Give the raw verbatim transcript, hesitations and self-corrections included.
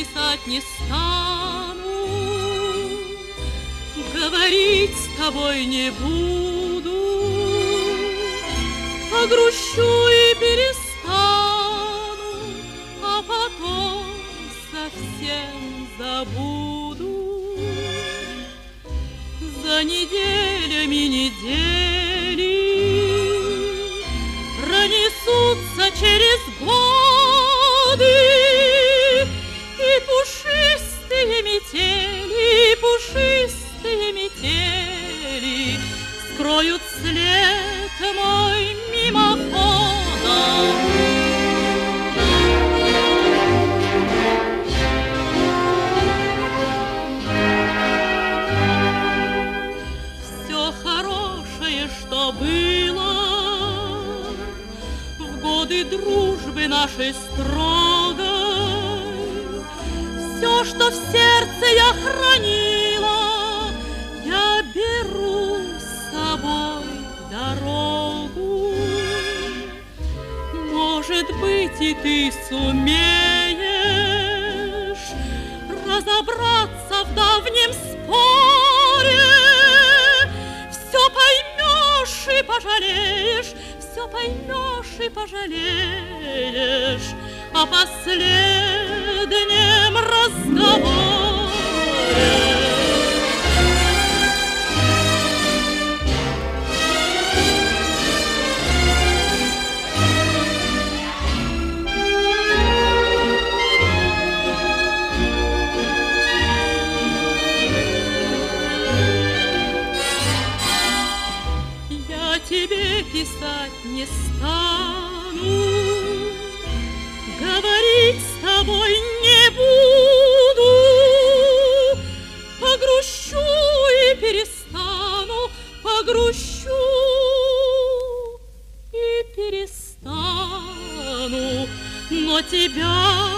писать не стану, говорить с тобой не буду, погрущу и перестану, а потом совсем забуду. За неделями недели пронесутся через годы, и пушистые метели, и пушистые метели скроют след мой мимоходом. Все хорошее, что было в годы дружбы нашей строгой, все, что в сердце я хранила, я беру с собой в дорогу. Может быть, и ты сумеешь разобраться в давнем споре, все поймешь и пожалеешь, все поймешь и пожалеешь о последнем разговоре. Я тебе писать не стану, говорить с тобой не буду, погрущу и перестану, погрущу и перестану, но тебя